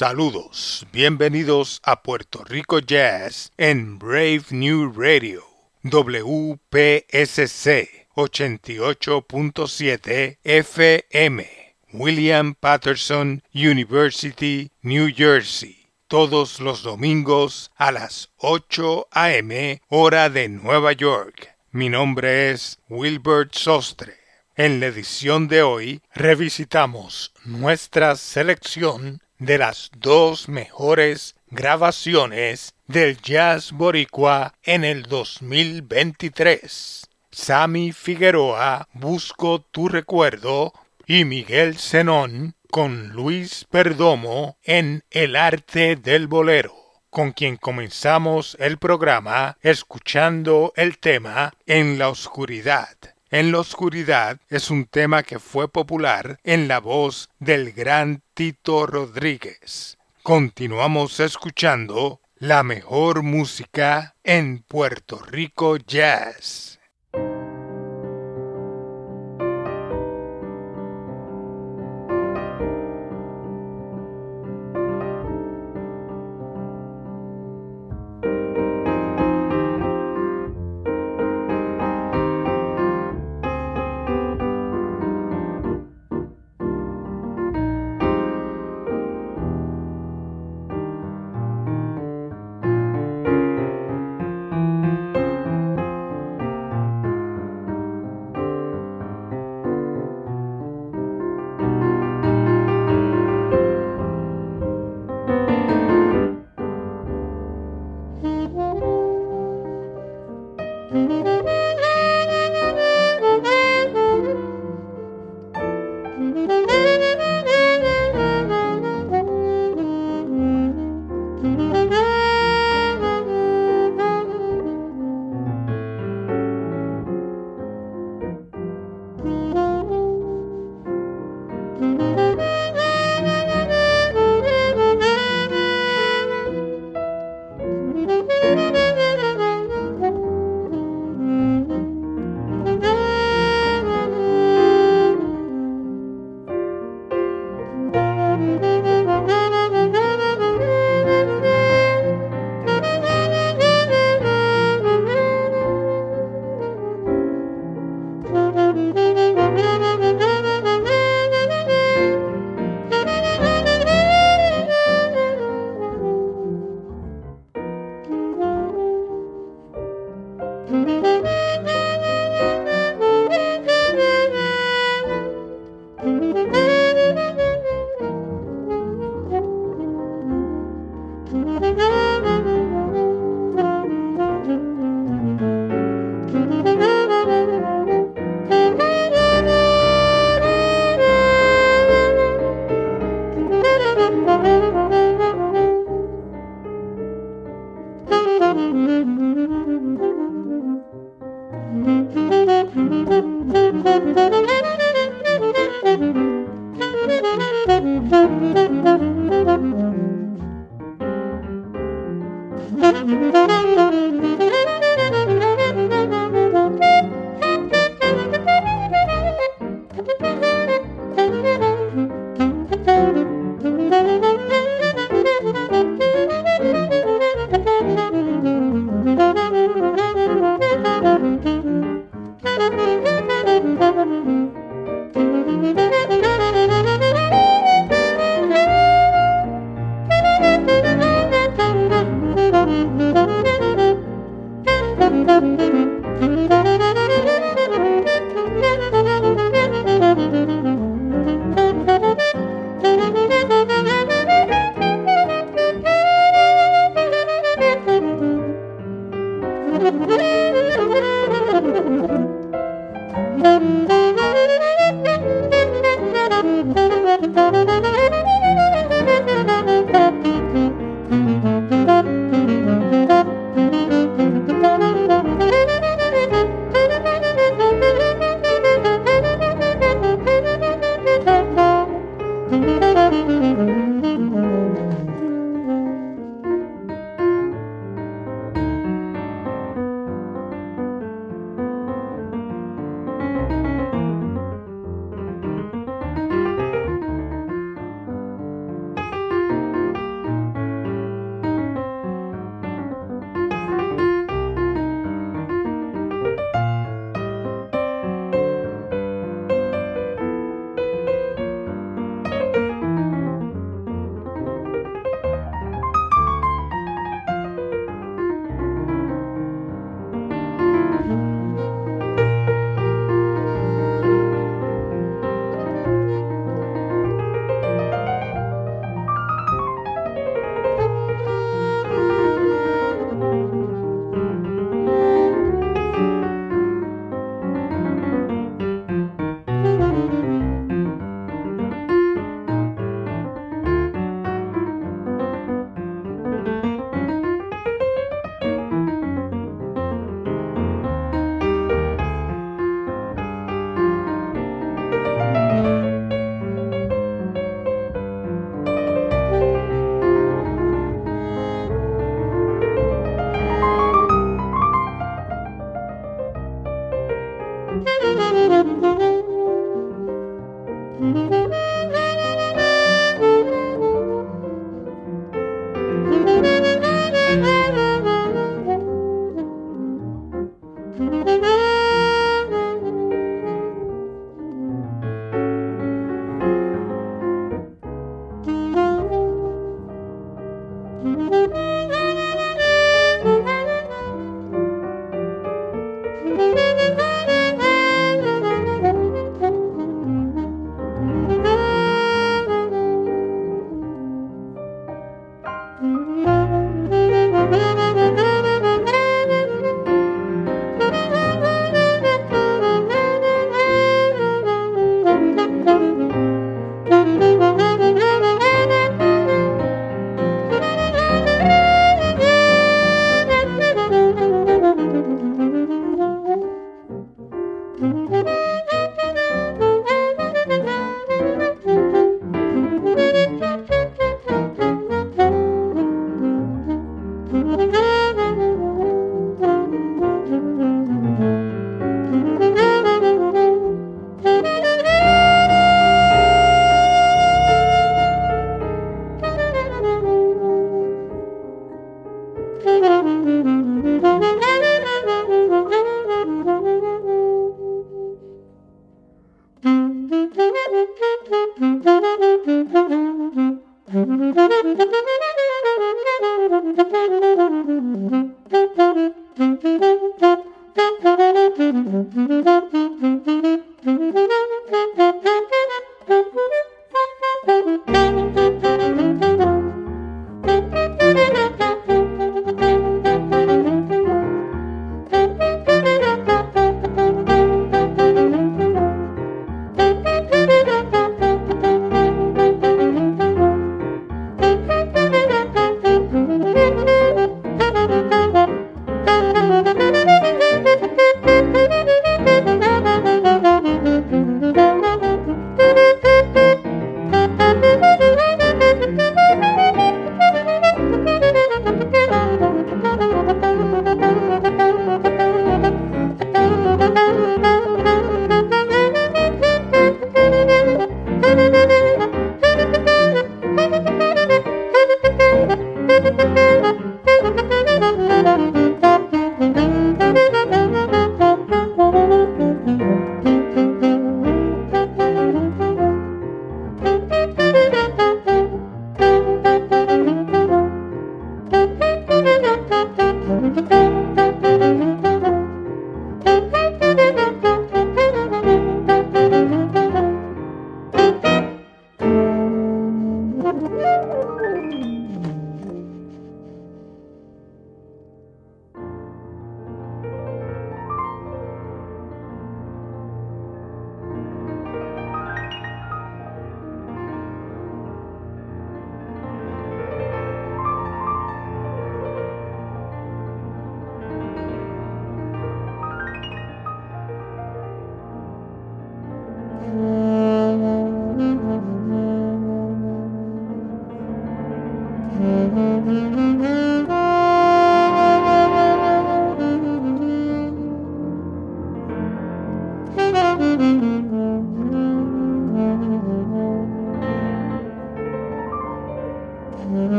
Saludos, bienvenidos a Puerto Rico Jazz en Brave New Radio, WPSC 88.7 FM, William Patterson University, New Jersey, todos los domingos a las 8 a.m. hora de Nueva York. Mi nombre es Wilbert Sostre. En la edición de hoy revisitamos nuestra selección de las dos mejores grabaciones del jazz boricua en el 2023. Sammy Figueroa, Busco tu recuerdo, y Miguel Zenón con Luis Perdomo en El arte del bolero, con quien comenzamos el programa escuchando el tema En la oscuridad. En la oscuridad es un tema que fue popular en la voz del gran Tito Rodríguez. Continuamos escuchando la mejor música en Puerto Rico Jazz.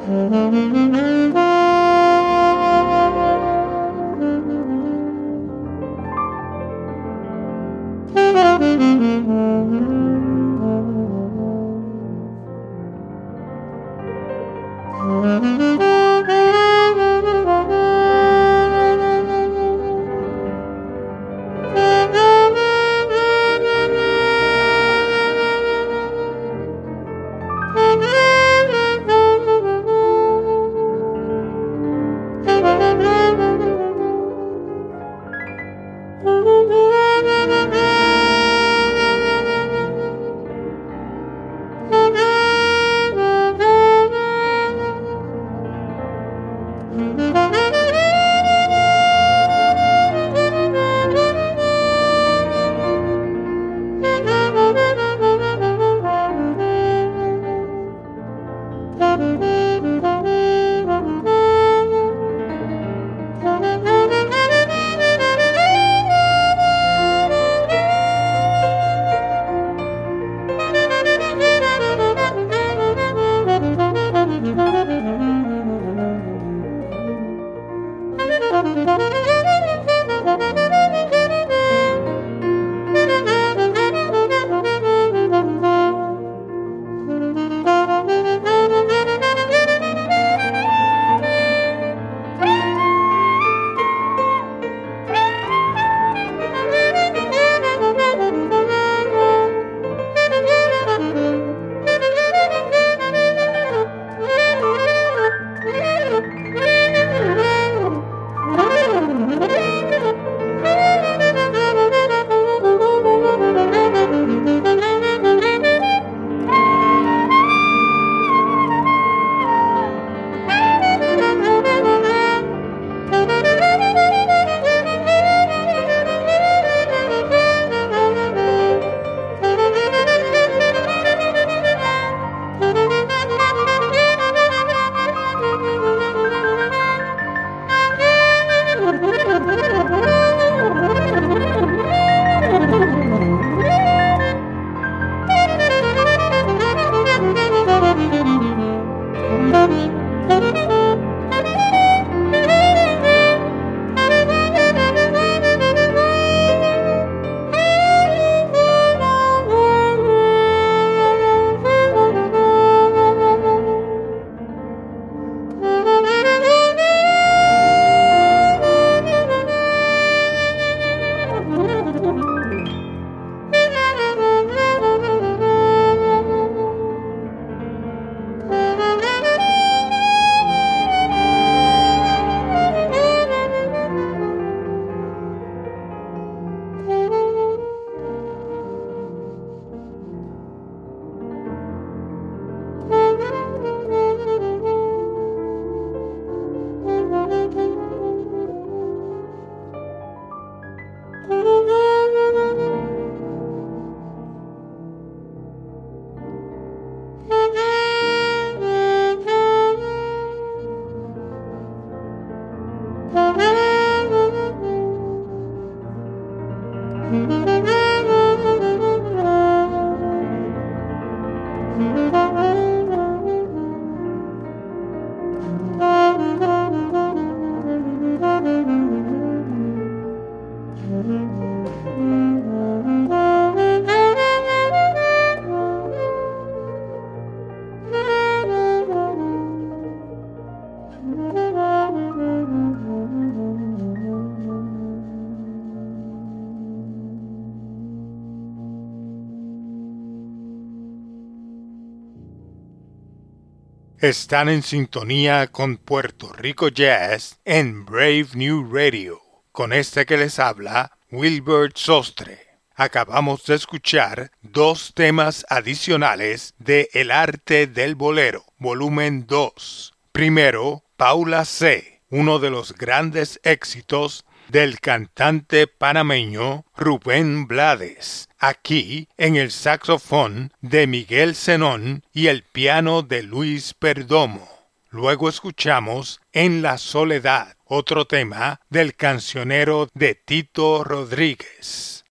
Están en sintonía con Puerto Rico Jazz en Brave New Radio. Con este que les habla, Wilbert Sostre. Acabamos de escuchar 2 temas adicionales de El Arte del Bolero, volumen 2. Primero, Paula C., uno de los grandes éxitos del cantante panameño Rubén Blades, aquí en el saxofón de Miguel Zenón y el piano de Luis Perdomo. Luego escuchamos En la Soledad, otro tema del cancionero de Tito Rodríguez.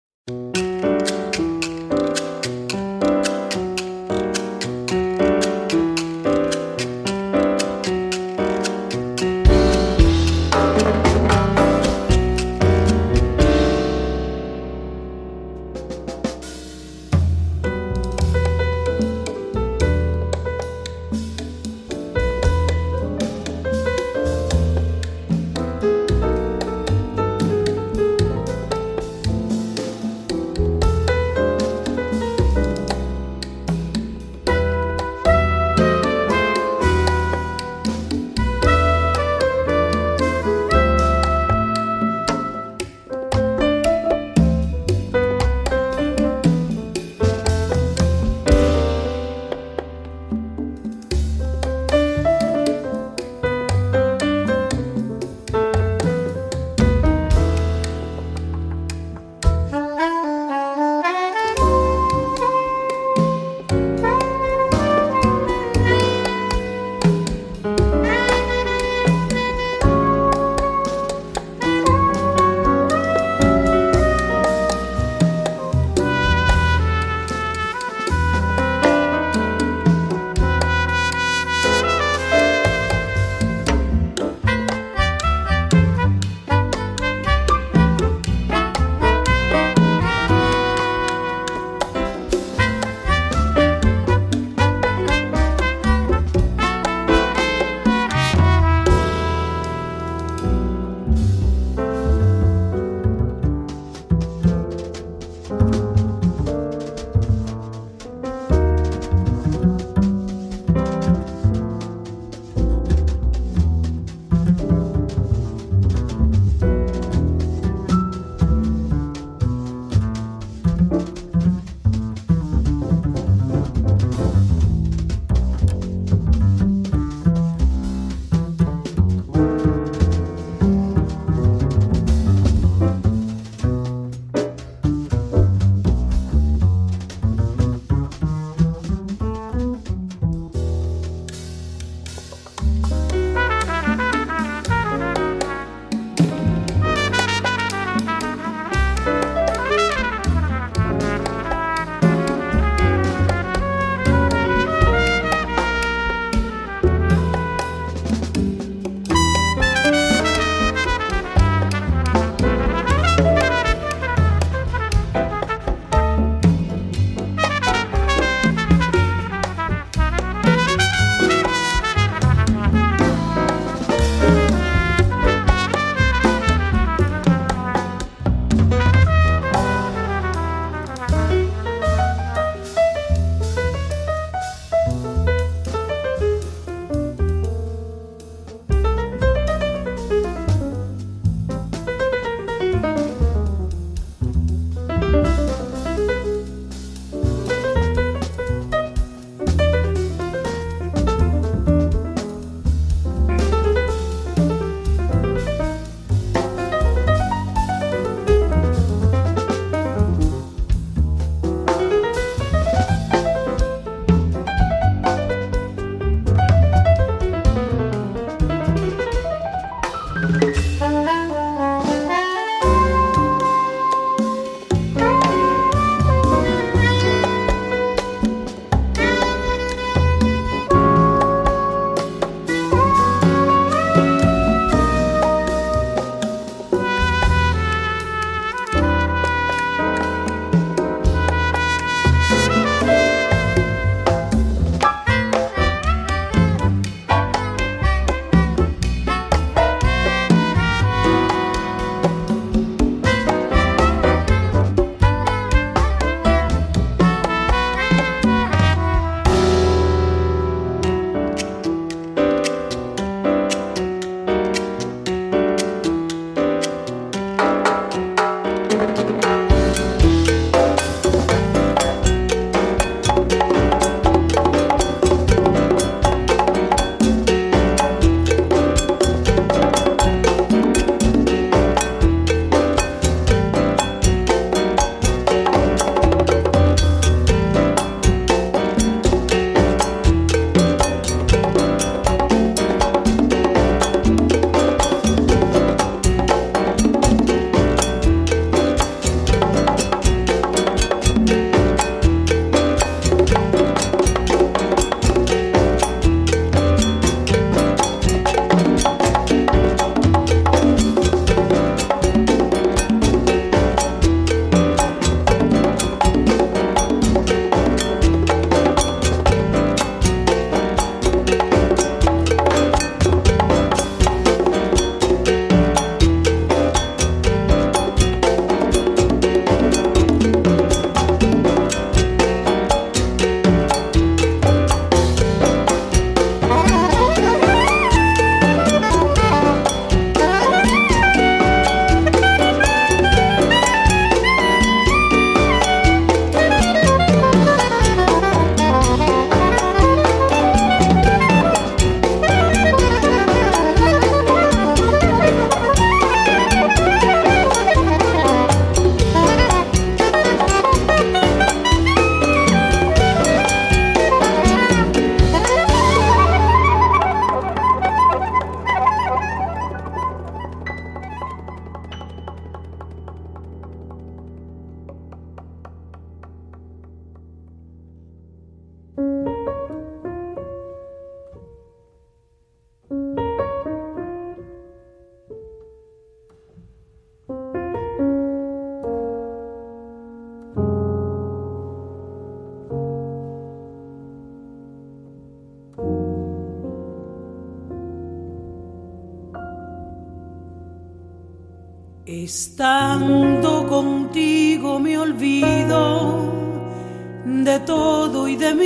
Estando contigo me olvido de todo y de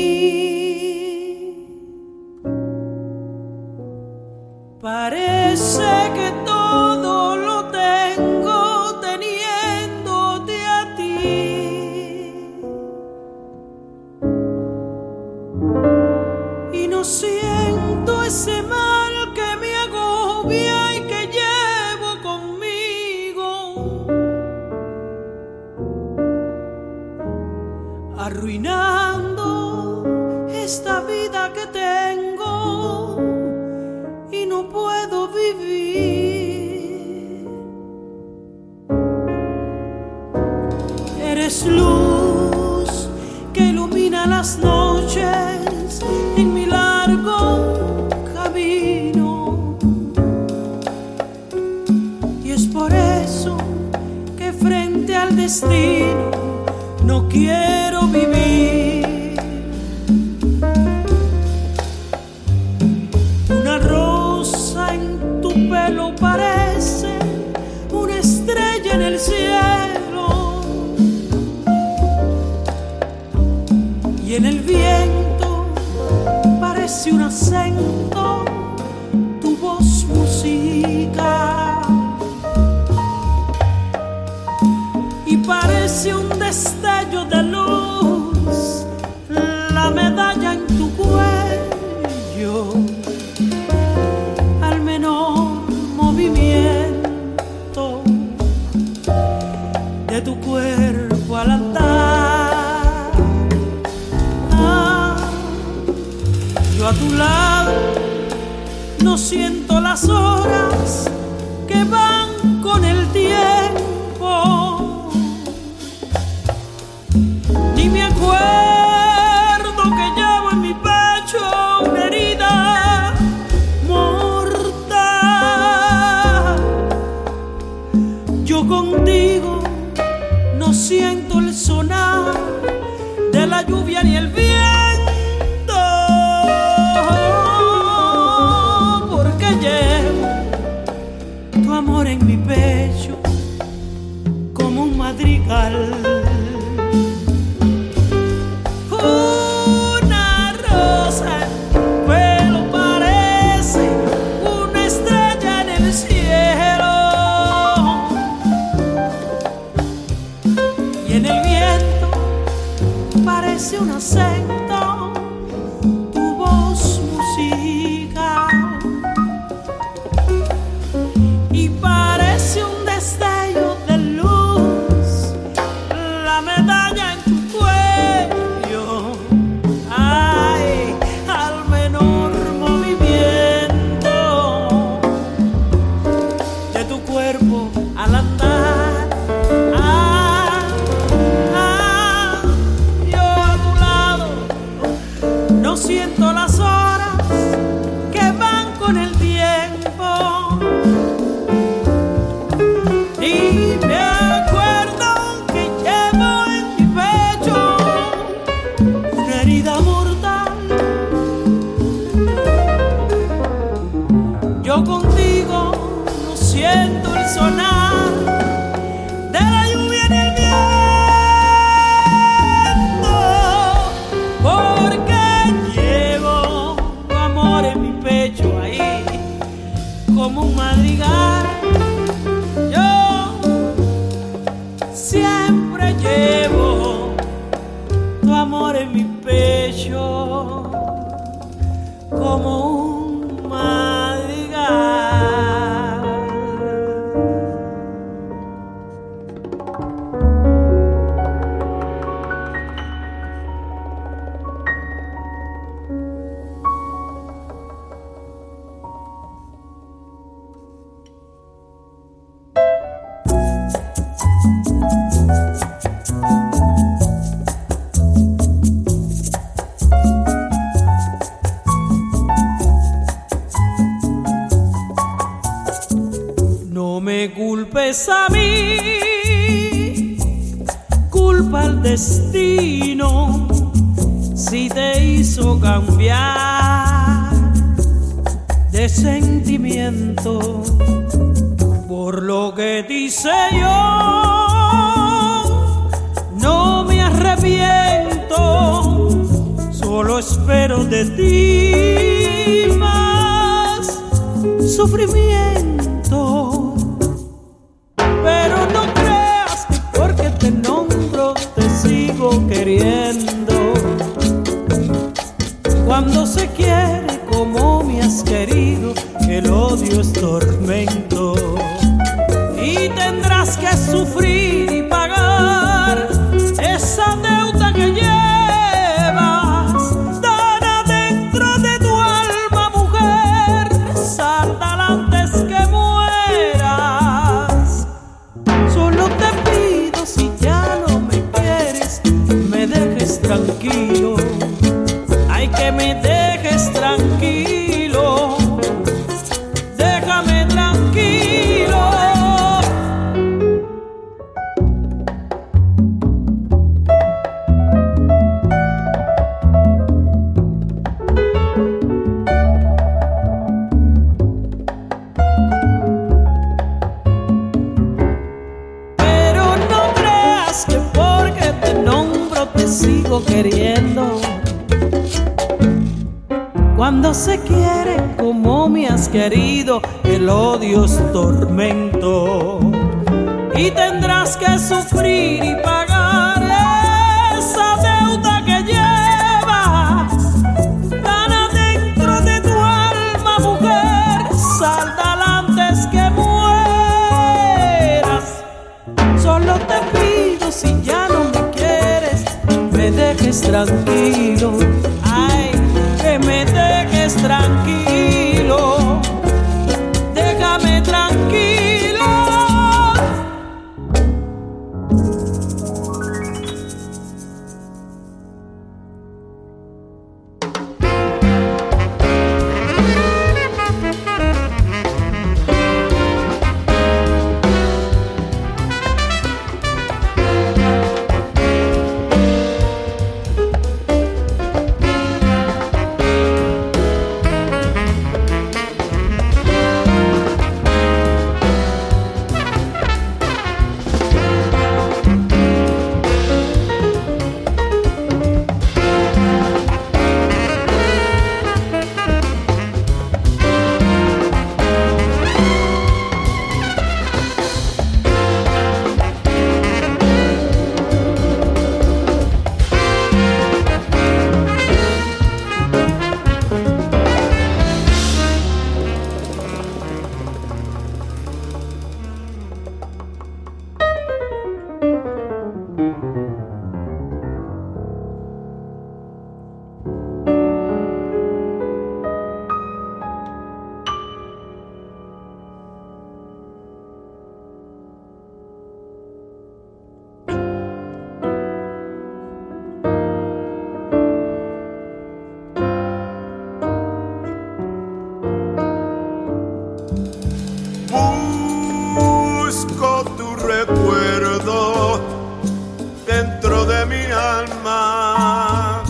mí. Parece que todo lo tengo teniéndote a ti. Y no siento ese mal que me agobia y que llevo conmigo, arruinando esta vida que tengo y no puedo vivir. Eres luz que ilumina las noches en mi largo camino, y es por eso que frente al destino no quiero vivir. Una rosa en tu pelo parece una estrella en el cielo, y en el viento parece un acento tu voz musical, y parece un destello de luz la medalla en tu cuello al menor movimiento de tu cuerpo al andar. Yo a tu lado no siento las horas que van con el tiempo, ni me acuerdo que llevo en mi pecho una herida mortal. Yo contigo no siento el sonar de la lluvia ni el viento, porque llevo tu amor en mi pecho como un madrigal. Una rosa en tu pelo parece una estrella en el cielo, y en el viento parece un acento tu voz musical, y parece un destello de luz la medalla en tu cuello, ay, al menor movimiento de tu cuerpo al andar. Yo a tu lado no siento las horas que van con el tiempo, y me acuerdo que llevo en mi pecho una herida mortal. Yo contigo no siento el sonar de la lluvia en el viento, porque llevo tu amor en mi pecho ahí como un madrigal. Yo siempre llevo tu amor en mi pecho como un madrigal. No me culpes a mí, culpa al destino si te hizo cambiar de sentimiento por Por lo que dice yo, no me arrepiento, solo espero de ti más sufrimiento. Pero no creas que porque te nombro te sigo queriendo. Cuando se quiere como me has querido, el odio es tormento. Y tendrás que sufrir y pagar esa deuda que llevas tan adentro de tu alma, mujer. Sáltala antes que mueras. Solo te pido, si ya no me quieres, me dejes tranquilo. Ay, que me dejes tranquilo. Déjame tranquilo. Pero no creas que porque te nombro te sigo queriendo. Cuando se quiere como me has querido, el odio es tormento. Y tendrás que sufrir y pagar esa deuda que llevas tan adentro de tu alma, mujer. Sáldala antes que mueras. Solo te pido, si ya no me quieres, me dejes tranquilo. Ay, que me dejes tranquilo. Déjame tranquilo. Busco tu recuerdo dentro de mi alma,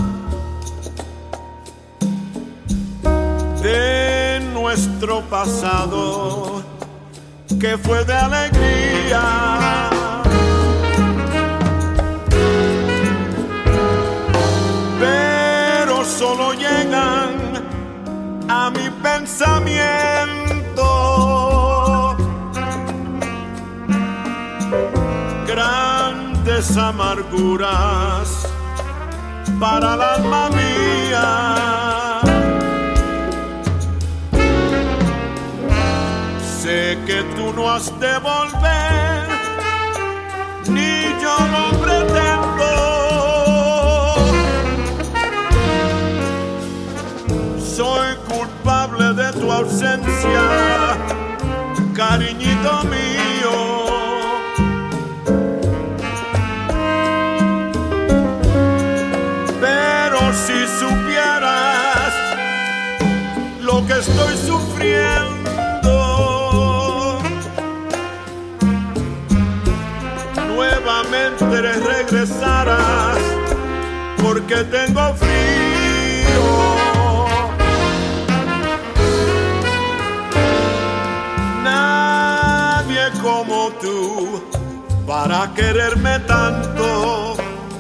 de nuestro pasado que fue de alegría. Pero solo llegan a mi pensamiento grandes amarguras para el alma mía. Sé que tú no has de volver, ni yo lo pretendo. Soy culpable de tu ausencia, cariñito mío. Pero si supieras lo que estoy sufriendo, nuevamente regresarás porque tengo frío. Nadie para quererme tanto.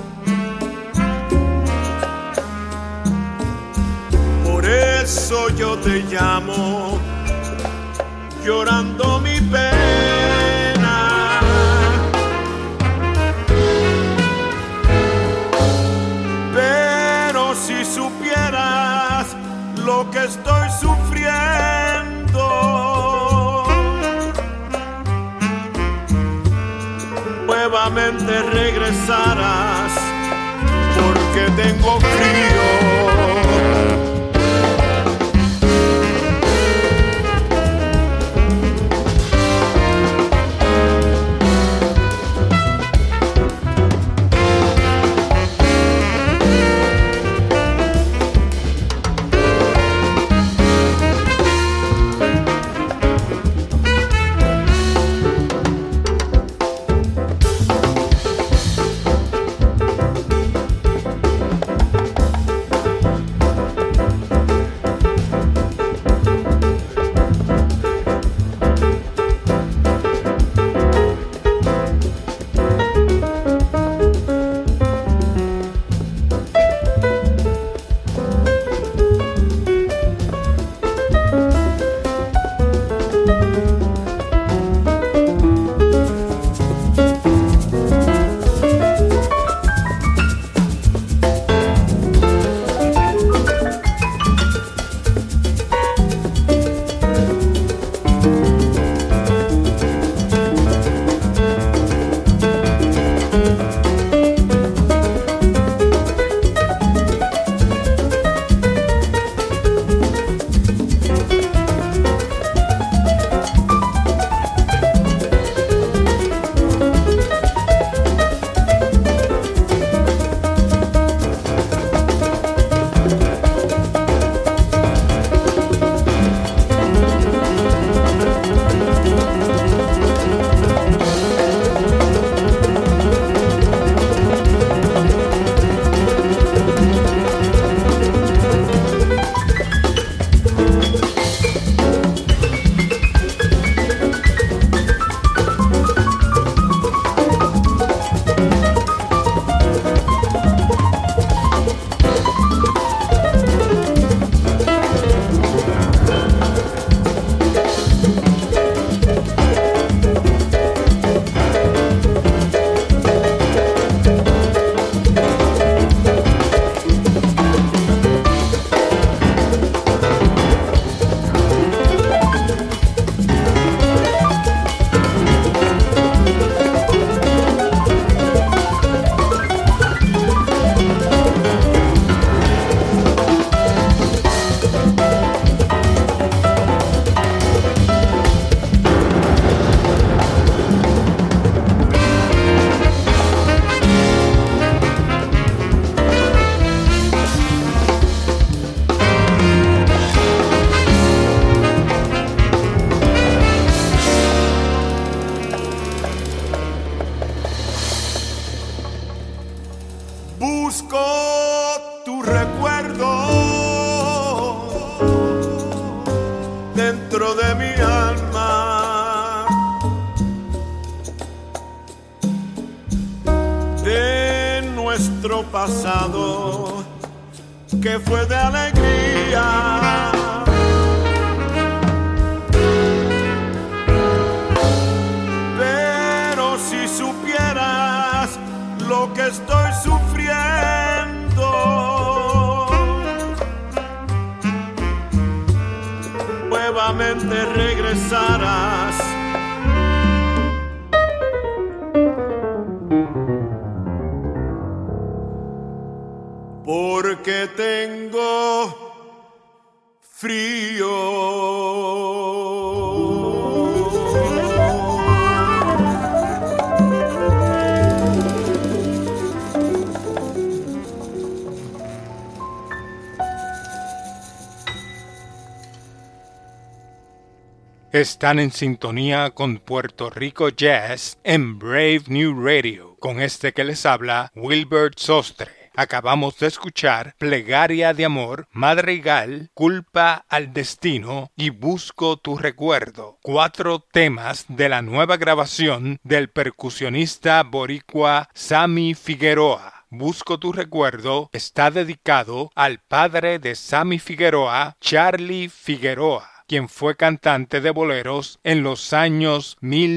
Por eso yo te llamo, llorando mi pena. Pero si supieras lo que estoy sufriendo, nuevamente regresarás, porque tengo frío. Busco tu recuerdo dentro de mi alma, de nuestro pasado que fue de alegría. Pero si supieras lo que estoy sufriendo, nuevamente regresarás. Porque tengo frío. Están en sintonía con Puerto Rico Jazz en Brave New Radio, con este que les habla Wilbert Sostre. Acabamos de escuchar Plegaria de Amor, Madrigal, Culpa al Destino y Busco tu Recuerdo, 4 temas de la nueva grabación del percusionista boricua Sammy Figueroa. Busco tu Recuerdo está dedicado al padre de Sammy Figueroa, Charlie Figueroa, quien fue cantante de boleros en los años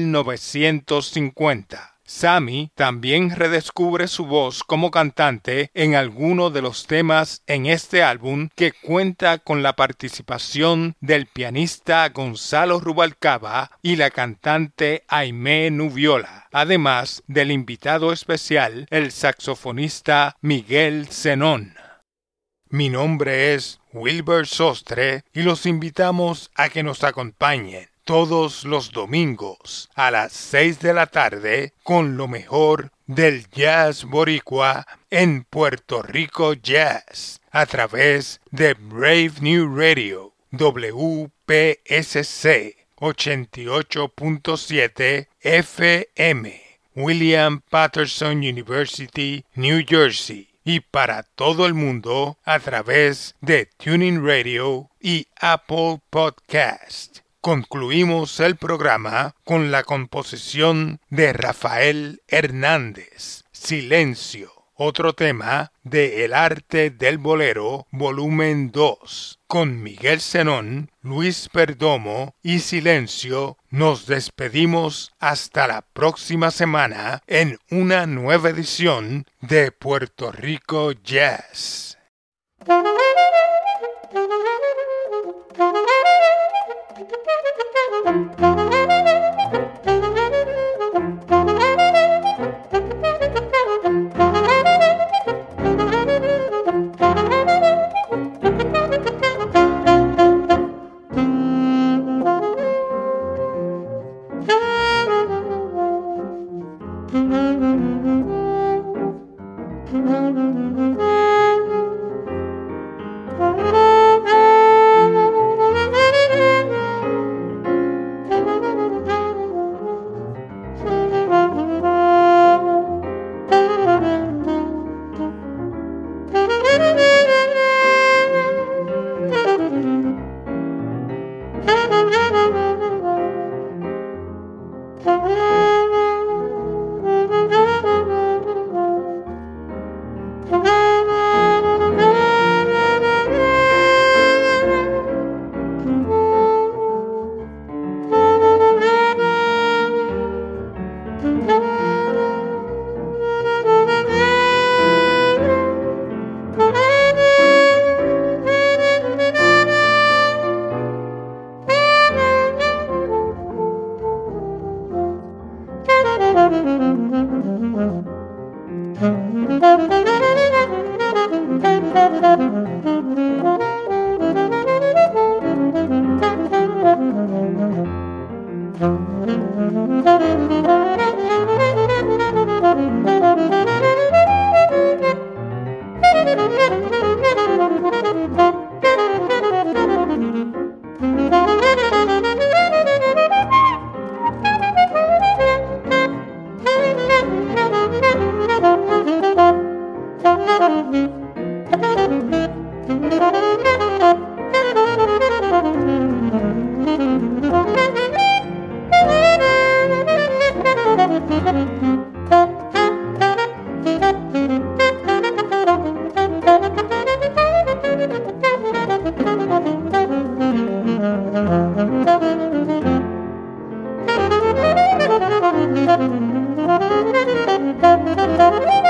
1950. Sammy también redescubre su voz como cantante en algunos de los temas en este álbum, que cuenta con la participación del pianista Gonzalo Rubalcaba y la cantante Aimé Nubiola, además del invitado especial, el saxofonista Miguel Zenón. Mi nombre es Wilber Sostre y los invitamos a que nos acompañen todos los domingos a las 6 de la tarde con lo mejor del jazz boricua en Puerto Rico Jazz a través de Brave New Radio, WPSC 88.7 FM, William Patterson University, New Jersey, y para todo el mundo a través de TuneIn Radio y Apple Podcast. Concluimos el programa con la composición de Rafael Hernández, Silencio, otro tema de El Arte del Bolero, volumen 2. Con Miguel Zenón, Luis Perdomo y Silencio, nos despedimos hasta la próxima semana en una nueva edición de Puerto Rico Jazz. Thank you.